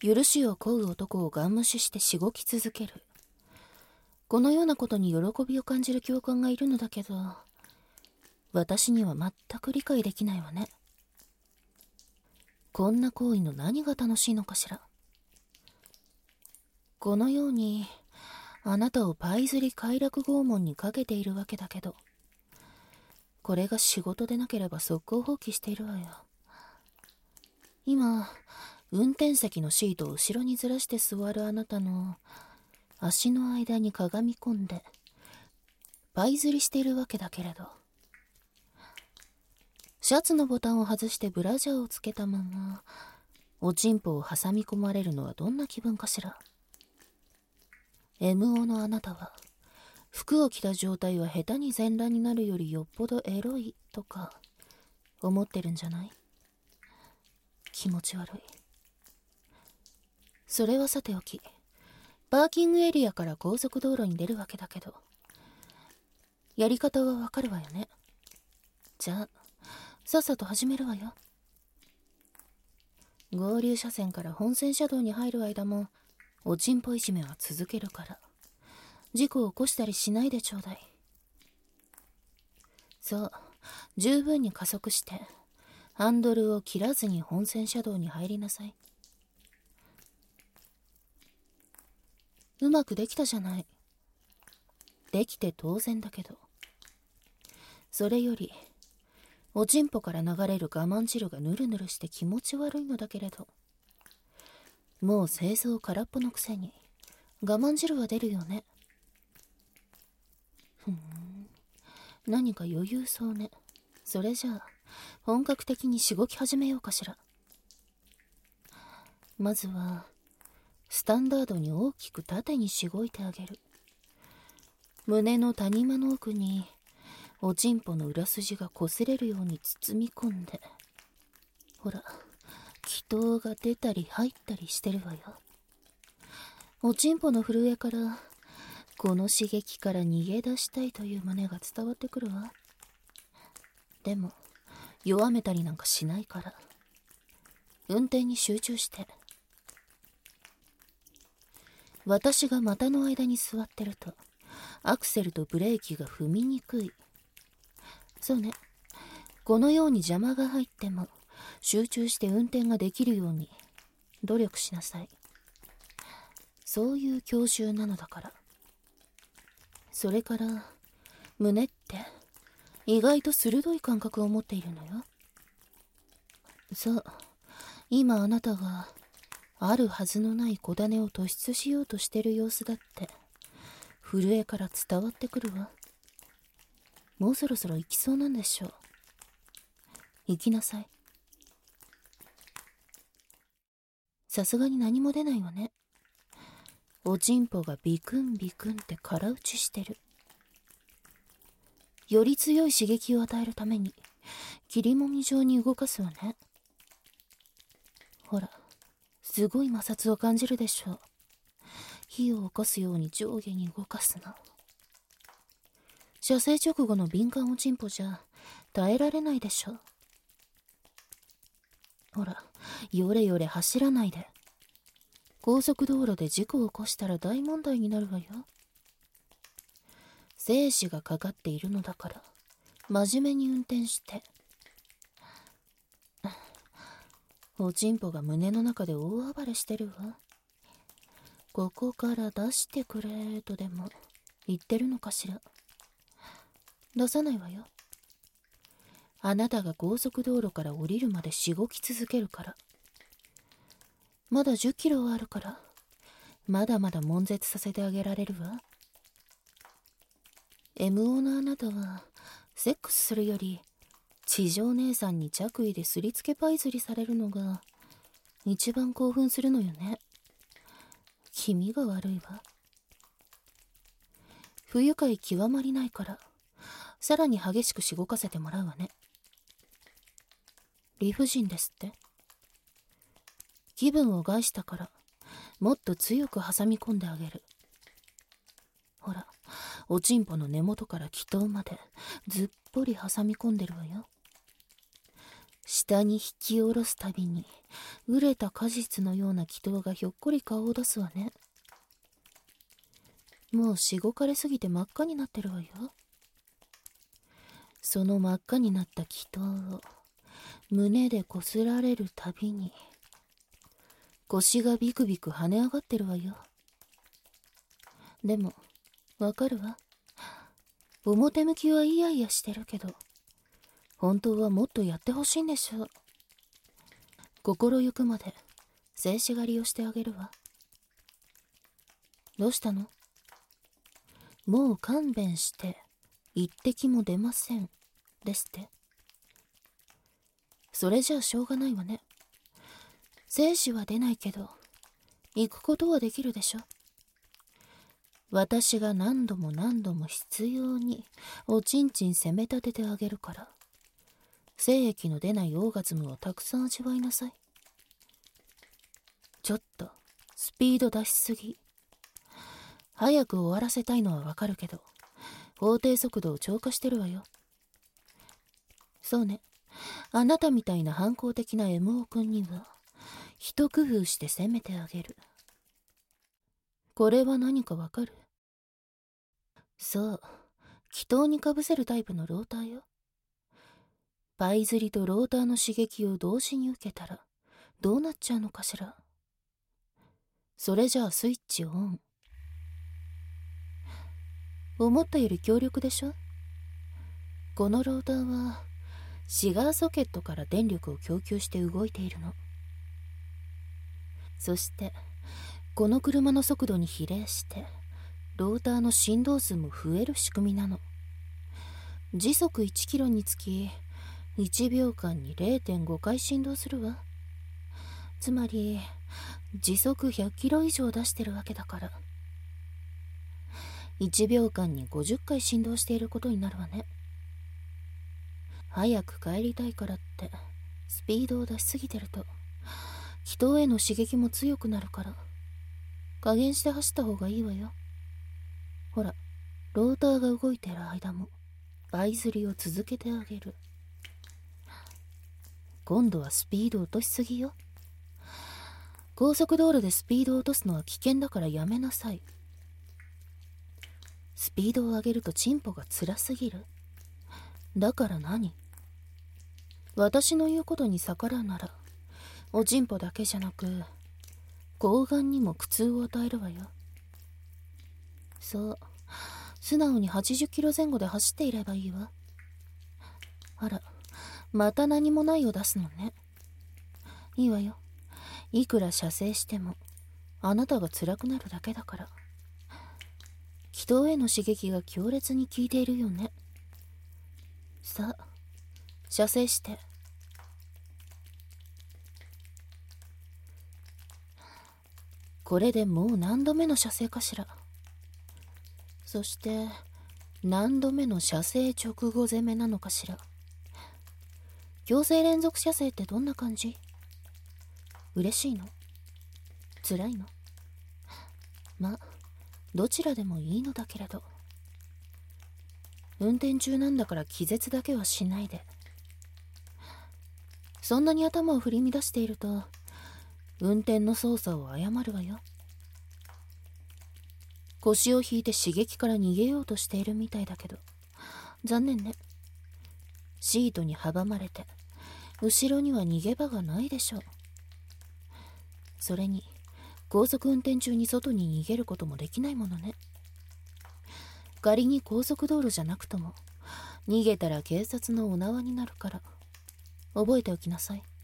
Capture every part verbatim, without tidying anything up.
許しを請う男をガン無視してしごき続ける。このようなことに喜びを感じる教官がいるのだけど、私には全く理解できないわね。こんな行為の何が楽しいのかしら。このようにあなたをパイズリ快楽拷問にかけているわけだけど、これが仕事でなければ速攻放棄しているわよ。今運転席のシートを後ろにずらして座るあなたの足の間にかがみ込んでパイズリしているわけだけれど、シャツのボタンを外してブラジャーをつけたままおちんぽを挟み込まれるのはどんな気分かしら。 エムオー のあなたは服を着た状態は下手に全裸になるよりよっぽどエロいとか思ってるんじゃない？気持ち悪い。それはさておき、パーキングエリアから高速道路に出るわけだけど、やり方はわかるわよね。じゃあさっさと始めるわよ。合流車線から本線車道に入る間もおちんぽいじめは続けるから、事故を起こしたりしないでちょうだい。そう、十分に加速してハンドルを切らずに本線車道に入りなさい。うまくできたじゃない。できて当然だけど、それよりおちんぽから流れる我慢汁がヌルヌルして気持ち悪いのだけれど、もう清掃空っぽのくせに我慢汁は出るよね。ふーん、何か余裕そうね。それじゃあ本格的にしごき始めようかしら。まずはスタンダードに大きく縦にしごいてあげる。胸の谷間の奥におちんぽの裏筋が擦れるように包み込んで、ほら気筒が出たり入ったりしてるわよ。おちんぽの震えからこの刺激から逃げ出したいという旨が伝わってくるわ。でも弱めたりなんかしないから、運転に集中して。私が股の間に座ってるとアクセルとブレーキが踏みにくい。そうね、このように邪魔が入っても集中して運転ができるように努力しなさい。そういう教習なのだから。それから胸って意外と鋭い感覚を持っているのよ。そう、今あなたがあるはずのない小種を突出しようとしてる様子だって震えから伝わってくるわ。もうそろそろ行きそうなんでしょう。行きなさい。さすがに何も出ないわね。おちんぽがビクンビクンって空打ちしてる。より強い刺激を与えるために切りもみ状に動かすわね。ほら、すごい摩擦を感じるでしょう。火を起こすように上下に動かすの。射精直後の敏感おちんぽじゃ耐えられないでしょ。ほら、よれよれ走らないで。高速道路で事故を起こしたら大問題になるわよ。生死がかかっているのだから真面目に運転して。おちんぽが胸の中で大暴れしてるわ。ここから出してくれとでも言ってるのかしら。出さないわよ。あなたが高速道路から降りるまでしごき続けるから。まだじゅっキロはあるから、まだまだ悶絶させてあげられるわ。エムオー のあなたはセックスするより地上姉さんに着衣ですりつけパイズリされるのが一番興奮するのよね。気味が悪いわ。不愉快極まりないからさらに激しくしごかせてもらうわね。理不尽ですって。気分を害したからもっと強く挟み込んであげる。ほら、おちんぽの根元から気筒までずっぽり挟み込んでるわよ。 下に引き下ろすたびに熟れた果実のような祈祷がひょっこり顔を出すわね。もうしごかれすぎて真っ赤になってるわよ。その真っ赤になった祈祷を胸でこすられるたびに腰がビクビク跳ね上がってるわよ。でもわかるわ。表向きはイヤイヤしてるけど本当はもっとやってほしいんでしょう。心ゆくまで静止狩りをしてあげるわ。どうしたの？もう勘弁して一滴も出ませんですって。それじゃあしょうがないわね。精子は出ないけど行くことはできるでしょ。私が何度も何度も必要におちんちん攻め立ててあげるから精液の出ないオーガズムをたくさん味わいなさい。ちょっとスピード出しすぎ。早く終わらせたいのはわかるけど法定速度を超過してるわよ。そうね、あなたみたいな反抗的な エムオー 君には一工夫して攻めてあげる。これは何かわかる？そう、気筒にかぶせるタイプのローターよ。パイ釣りとローターの刺激を同時に受けたらどうなっちゃうのかしら。それじゃあスイッチオン。思ったより強力でしょ。このローターはシガーソケットから電力を供給して動いているの。そしてこの車の速度に比例してローターの振動数も増える仕組みなの。時速いちキロにつきいちびょうかんに れいてんご 回振動するわ。つまり時速ひゃっキロ以上出してるわけだからいちびょうかんにごじゅっかい振動していることになるわね。早く帰りたいからってスピードを出しすぎてると気筒への刺激も強くなるから加減して走った方がいいわよ。ほら、ローターが動いてる間もバイ釣りを続けてあげる。今度はスピード落としすぎよ。高速道路でスピードを落とすのは危険だからやめなさい。スピードを上げるとチンポが辛すぎる。だから何？私の言うことに逆らうならおチンポだけじゃなく睾丸にも苦痛を与えるわよ。そう、素直にはちじゅっキロぜん後で走っていればいいわ。あら、また何もないを出すのね。いいわよ。いくら射精してもあなたが辛くなるだけだから。気筒への刺激が強烈に効いているよね。さあ、射精して。これでもう何度目の射精かしら。そして何度目の射精直後攻めなのかしら。強制連続射精ってどんな感じ？嬉しいの？辛いの？ま、どちらでもいいのだけれど。運転中なんだから気絶だけはしないで。そんなに頭を振り乱していると運転の操作を誤るわよ。腰を引いて刺激から逃げようとしているみたいだけど残念ね。シートに阻まれて後ろには逃げ場がないでしょう。それに高速運転中に外に逃げることもできないものね。仮に高速道路じゃなくとも逃げたら警察のお縄になるから覚えておきなさい。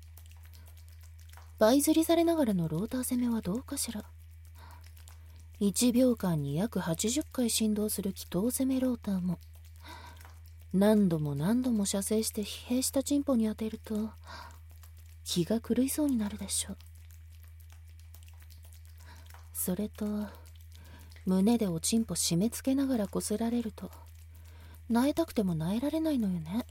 バイ釣りされながらのローター攻めはどうかしら。いちびょうかんに約はちじゅっかい振動する気筒攻めローターも何度も何度も射精して疲弊したチンポに当てると気が狂いそうになるでしょう。それと胸でおちんぽ締め付けながらこすられると萎えたくても萎えられないのよね。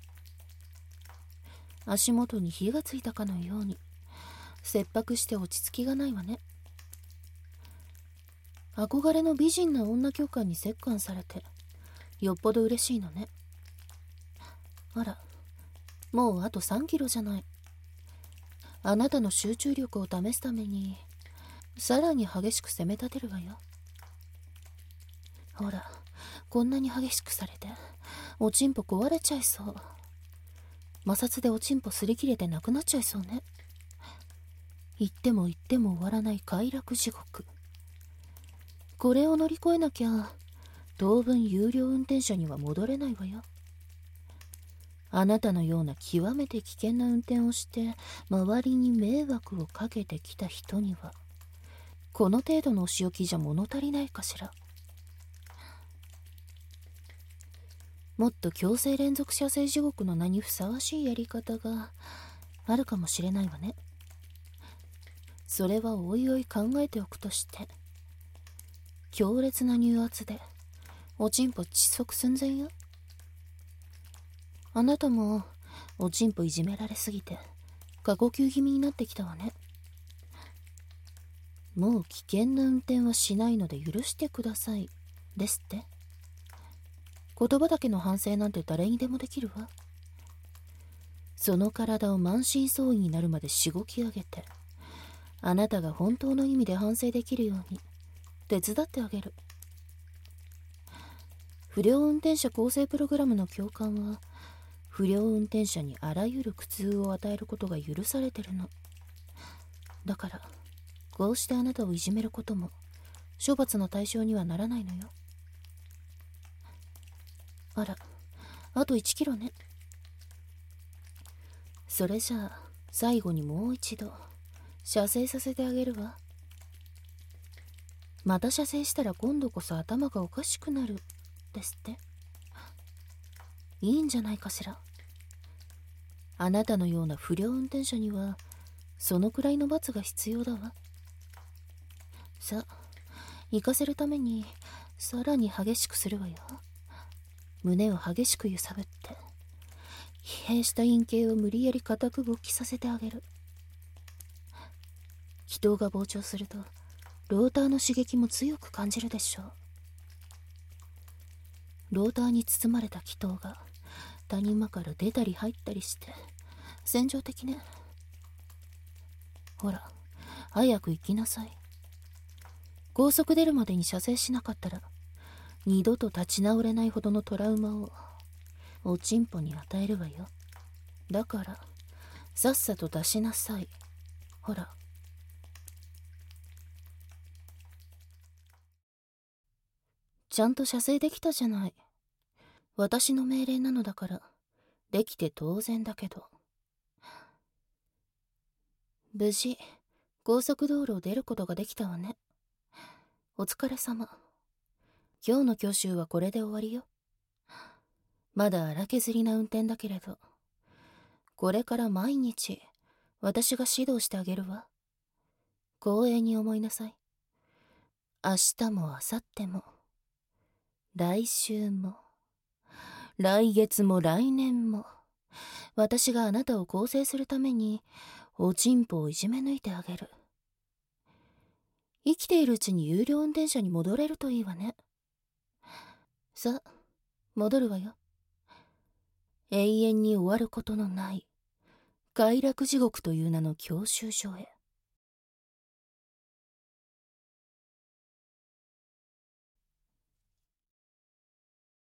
足元に火がついたかのように切迫して落ち着きがないわね。憧れの美人な女教官に折感されてよっぽど嬉しいのね。あら、 もうあとさんキロじゃない。あなたの集中力を試すためにさらに激しく攻め立てるわよ。ほら、こんなに激しくされておちんぽ壊れちゃいそう。摩擦でおちんぽ擦り切れてなくなっちゃいそうね。言っても言っても終わらない快楽地獄。これを乗り越えなきゃ当分有料運転者には戻れないわよ。あなたのような極めて危険な運転をして周りに迷惑をかけてきた人にはこの程度のお仕置きじゃ物足りないかしら。もっと強制連続射精地獄の名にふさわしいやり方があるかもしれないわね。それはおいおい考えておくとして、強烈な乳圧でおちんぽ窒息寸前よ。あなたもおちんぽいじめられすぎて過呼吸気味になってきたわね。もう危険な運転はしないので許してくださいですって。言葉だけの反省なんて誰にでもできるわ。その体を満身創痍になるまでしごき上げて、あなたが本当の意味で反省できるように手伝ってあげる。不良運転者更生プログラムの教官は不良運転者にあらゆる苦痛を与えることが許されてるの。だからこうしてあなたをいじめることも処罰の対象にはならないのよ。あら、あといちキロね。それじゃあ最後にもう一度射精させてあげるわ。また射精したら今度こそ頭がおかしくなるですって。いいんじゃないかしら。あなたのような不良運転者にはそのくらいの罰が必要だわ。さあ、行かせるためにさらに激しくするわよ。胸を激しく揺さぶって疲弊した陰茎を無理やり固く勃起させてあげる。気筒が膨張するとローターの刺激も強く感じるでしょう。ローターに包まれた気筒が谷間から出たり入ったりして戦場的ね。ほら、早く行きなさい。高速出るまでに射精しなかったら二度と立ち直れないほどのトラウマをおちんぽに与えるわよ。だからさっさと出しなさい。ほら。ちゃんと射精できたじゃない。私の命令なのだからできて当然だけど。無事高速道路を出ることができたわね。お疲れ様。今日の教習はこれで終わりよ。まだ荒削りな運転だけれど、これから毎日私が指導してあげるわ。光栄に思いなさい。明日も明後日も来週も来月も来年も私があなたを更生するためにおちんぽをいじめ抜いてあげる。生きているうちに有料運転者に戻れるといいわね。さあ、戻るわよ。永遠に終わることのない快楽地獄という名の教習所へ。